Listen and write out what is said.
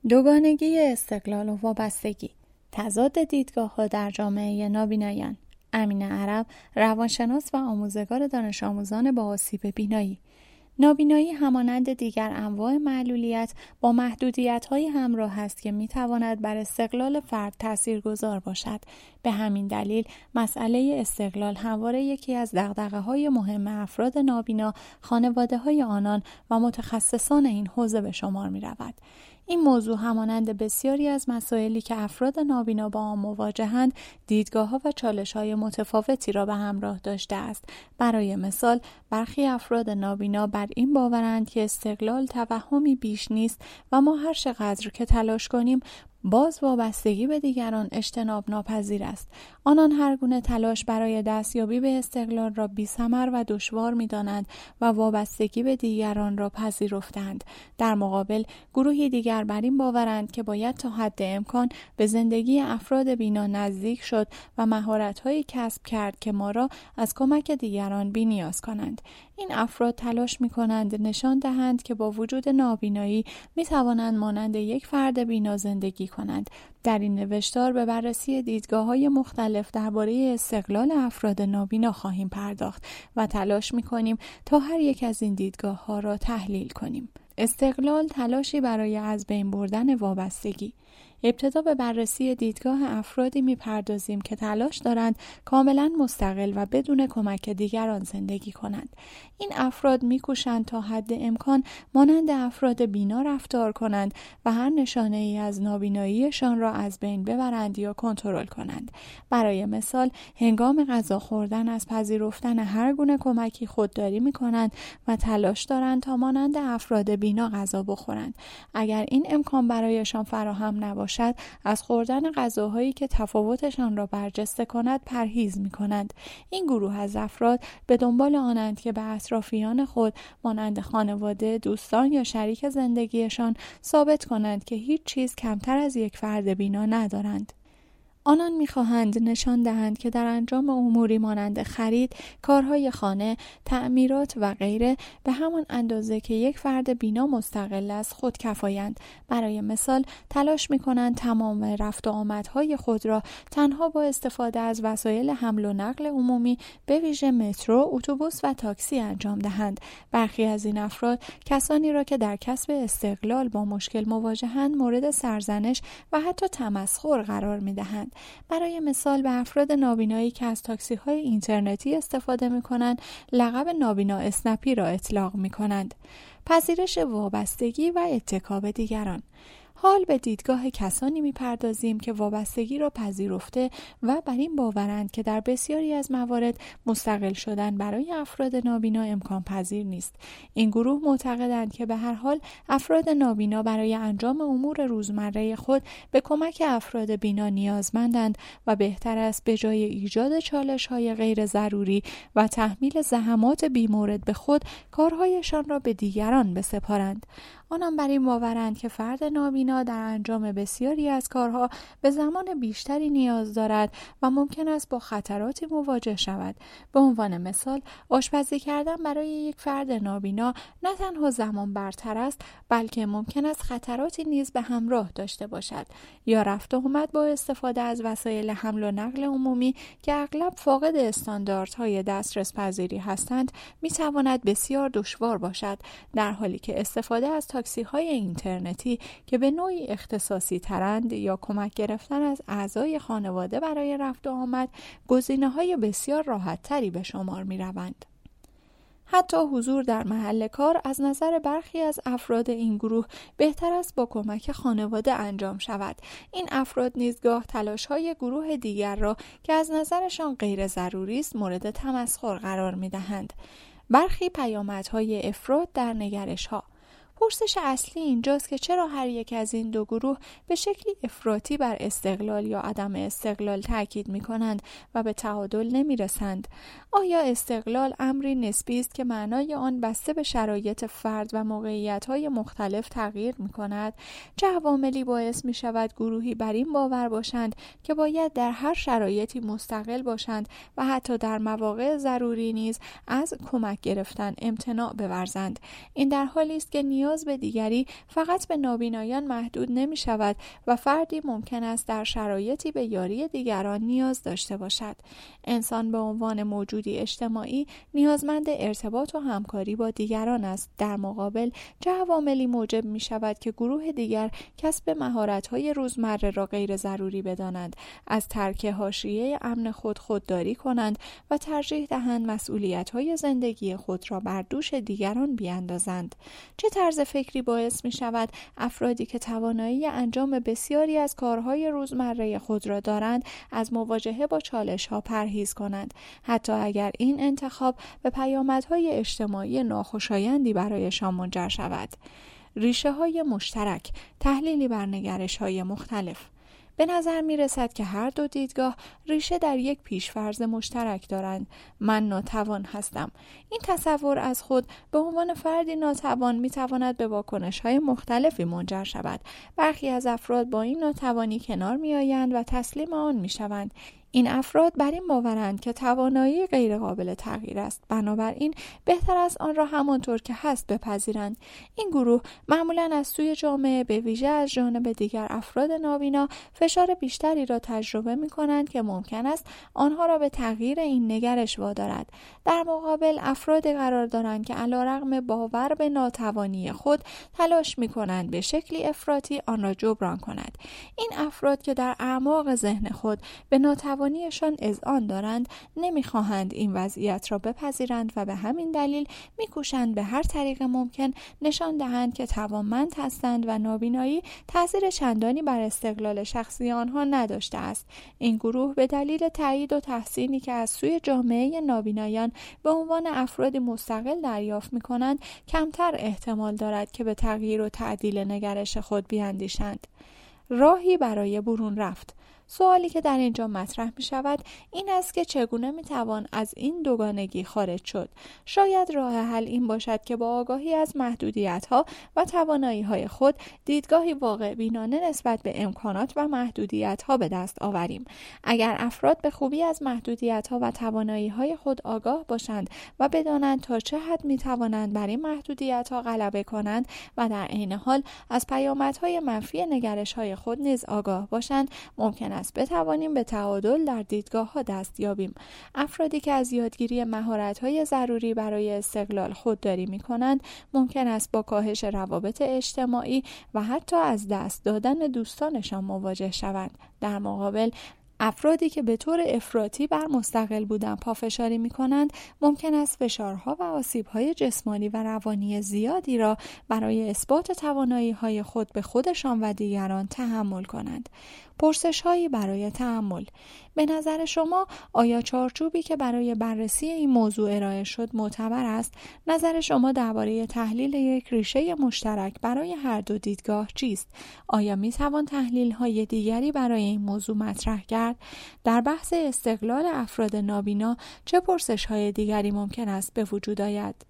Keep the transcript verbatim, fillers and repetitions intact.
دوگانگی استقلال و وابستگی، تضاد دیدگاه‌ها در جامعه نابینایان. امین عرب، روانشناس و آموزگار دانش آموزان با آسیب بینایی. نابینایی همانند دیگر انواع معلولیت با محدودیت‌های همراه است که می‌تواند بر استقلال فرد تاثیرگذار باشد. به همین دلیل مسئله استقلال همواره یکی از دغدغه‌های مهم افراد نابینا، خانواده‌های آنان و متخصصان این حوزه به شمار می‌رود. این موضوع همانند بسیاری از مسائلی که افراد نابینا با آن مواجهند، دیدگاه‌ها و چالش‌های متفاوتی را به همراه داشته است. برای مثال، برخی افراد نابینا بر این باورند که استقلال توهمی بیش نیست و ما هر چقدر که تلاش کنیم باز وابستگی به دیگران اجتناب ناپذیر است. آنان هر گونه تلاش برای دستیابی به استقلال را بی‌ثمر و دشوار می‌دانند و وابستگی به دیگران را پذیرفتند. در مقابل، گروهی دیگر بر این باورند که باید تا حد امکان به زندگی افراد بینا نزدیک شد و مهارت‌هایی کسب کرد که ما را از کمک دیگران بی‌نیاز کنند. این افراد تلاش می‌کنند نشان دهند که با وجود نابینایی می‌توانند مانند یک فرد بینا زندگی کنند. در این نوشتار به بررسی دیدگاه‌های مختلف درباره استقلال افراد نابینا خواهیم پرداخت و تلاش می‌کنیم تا هر یک از این دیدگاه‌ها را تحلیل کنیم. استقلال تلاشی برای از بین بردن وابستگی. ابتدا به بررسی دیدگاه افرادی می‌پردازیم که تلاش دارند کاملاً مستقل و بدون کمک دیگران زندگی کنند. این افراد می‌کوشند تا حد امکان مانند افراد بینا رفتار کنند و هر نشانه‌ای از نابیناییشان را از بین ببرند یا کنترل کنند. برای مثال، هنگام غذا خوردن از پذیرفتن هر گونه کمکی خودداری می‌کنند و تلاش دارند تا مانند افراد بینا غذا بخورند. اگر این امکان برایشان فراهم نباشد، شاید از خوردن غذاهایی که تفاوتشان را برجسته کند پرهیز می کنند. این گروه از افراد به دنبال آنند که به اطرافیان خود مانند خانواده، دوستان یا شریک زندگیشان ثابت کنند که هیچ چیز کمتر از یک فرد بینا ندارند. آنان می‌خواهند نشان دهند که در انجام اموری مانند خرید، کارهای خانه، تعمیرات و غیره به همان اندازه که یک فرد بینا مستقل است خود کفایند. برای مثال، تلاش می‌کنند تمام رفت و آمدهای خود را تنها با استفاده از وسایل حمل و نقل عمومی به ویژه مترو، اتوبوس و تاکسی انجام دهند. برخی از این افراد کسانی را که در کسب استقلال با مشکل مواجهند مورد سرزنش و حتی تمسخر قرار می‌دهند. برای مثال، به افراد نابینایی که از تاکسی‌های اینترنتی استفاده می‌کنند، لقب نابینا اسنپی را اطلاق می‌کنند. پذیرش وابستگی و اتکا به دیگران. حال به دیدگاه کسانی می‌پردازیم که وابستگی را پذیرفته و بر این باورند که در بسیاری از موارد مستقل شدن برای افراد نابینا امکان پذیر نیست. این گروه معتقدند که به هر حال افراد نابینا برای انجام امور روزمره خود به کمک افراد بینا نیازمندند و بهتر است به جای ایجاد چالش‌های غیر ضروری و تحمیل زحمات بی‌مورد به خود، کارهایشان را به دیگران بسپارند. آنان بر این باورند که فرد نابینا در انجام بسیاری از کارها به زمان بیشتری نیاز دارد و ممکن است با خطراتی مواجه شود. به عنوان مثال، آشپزی کردن برای یک فرد نابینا نه تنها زمان برتر است، بلکه ممکن است خطراتی نیز به همراه داشته باشد. یا رفت و آمد با استفاده از وسایل حمل و نقل عمومی که اغلب فاقد استانداردهای دسترس پذیری هستند، می تواند بسیار دشوار باشد، در حالی که استفاده از تاکسی های اینترنتی که به نوعی اختصاصی ترند یا کمک گرفتن از اعضای خانواده برای رفت و آمد گزینه های بسیار راحت تری به شمار می روند. حتی حضور در محل کار از نظر برخی از افراد این گروه بهتر است با کمک خانواده انجام شود. این افراد نیز گاه تلاش‌های گروه دیگر را که از نظرشان غیر ضروری است مورد تمسخر قرار می دهند. برخی پیامدهای افراط در نگرش‌ها. پرسش اصلی اینجاست که چرا هر یک از این دو گروه به شکلی افراطی بر استقلال یا عدم استقلال تاکید می‌کنند و به تعادل نمی‌رسند؟ آیا استقلال امری نسبی است که معنای آن بسته به شرایط فرد و موقعیت‌های مختلف تغییر می‌کند؟ چه عواملی باعث می‌شود گروهی بر این باور باشند که باید در هر شرایطی مستقل باشند و حتی در مواقع ضروری نیز از کمک گرفتن امتناع بورزند؟ این در حالی است که نیاز نیاز به دیگری فقط به نابینایان محدود نمی شود و فردی ممکن است در شرایطی به یاری دیگران نیاز داشته باشد. انسان به عنوان موجودی اجتماعی نیازمند ارتباط و همکاری با دیگران است. در مقابل چه عواملی موجب می شود که گروه دیگر کسب مهارت‌های روزمره را غیر ضروری بدانند، از ترک حاشیه امن خود خودداری کنند و ترجیح دهند مسئولیت‌های زندگی خود را بر دوش دیگران بیاندازند. چه طرز فکری باعث می شود افرادی که توانایی انجام بسیاری از کارهای روزمره خود را دارند از مواجهه با چالش‌ها پرهیز کنند، حتی اگر این انتخاب به پیامدهای اجتماعی ناخوشایندی برایشان منجر شود. ریشه‌های مشترک، تحلیلی بر نگرش‌های مختلف. به نظر می رسد که هر دو دیدگاه ریشه در یک پیش‌فرض مشترک دارند. من ناتوان هستم. این تصور از خود به عنوان فردی ناتوان می تواند به واکنش‌های مختلفی منجر شود. برخی از افراد با این ناتوانی کنار می آیند و تسلیم آن می شوند. این افراد بر این باورند که توانایی غیر قابل تغییر است، بنابراین بهتر است آن را همانطور که هست بپذیرند. این گروه معمولاً از سوی جامعه، به ویژه از جانب دیگر افراد نابینا، فشار بیشتری را تجربه می کنند که ممکن است آنها را به تغییر این نگرش وادارد. در مقابل افراد قرار دارند که علیرغم باور به ناتوانی خود تلاش می کنند به شکلی افراطی آن را جبران کنند. این افراد که در اعماق ذهن خود به ناتوانی توانیشان اذعان دارند، نمیخواهند این وضعیت را بپذیرند و به همین دلیل میکوشند به هر طریق ممکن نشان دهند که توانمند هستند و نابینایی تأثیر چندانی بر استقلال شخصی آنها نداشته است. این گروه به دلیل تایید و تحسینی که از سوی جامعه نابینایان به عنوان افرادی مستقل دریافت میکنند، کمتر احتمال دارد که به تغییر و تعدیل نگرش خود بیاندیشند. راهی برای برون رفت. سوالی که در اینجا مطرح می شود این است که چگونه می توان از این دوگانگی خارج شد. شاید راه حل این باشد که با آگاهی از محدودیت‌ها و توانایی‌های خود دیدگاهی واقع بینانه نسبت به امکانات و محدودیت‌ها به دست آوریم. اگر افراد به خوبی از محدودیت‌ها و توانایی‌های خود آگاه باشند و بدانند تا چه حد می توانند بر این محدودیت‌ها غلبه کنند و در عین حال از پیامدهای منفی نگرش‌های خود نیز آگاه باشند، ممکن است بتوانیم به تعادل در دیدگاه‌ها دست یابیم. افرادی که از یادگیری مهارت‌های ضروری برای استقلال خودداری می‌کنند، ممکن است با کاهش روابط اجتماعی و حتی از دست دادن دوستانشان مواجه شوند. در مقابل افرادی که به طور افراطی بر مستقل بودن پافشاری می کنند، ممکن است فشارها و آسیب‌های جسمانی و روانی زیادی را برای اثبات توانایی‌های خود به خودشان و دیگران تحمل کنند. پرسش‌هایی برای تأمل. به نظر شما آیا چارچوبی که برای بررسی این موضوع ارائه شد معتبر است؟ نظر شما درباره تحلیل یک ریشه مشترک برای هر دو دیدگاه چیست؟ آیا می‌توان تحلیل‌های دیگری برای این موضوع مطرح کرد؟ در بحث استقلال افراد نابینا چه پرسش‌های دیگری ممکن است به وجود آید؟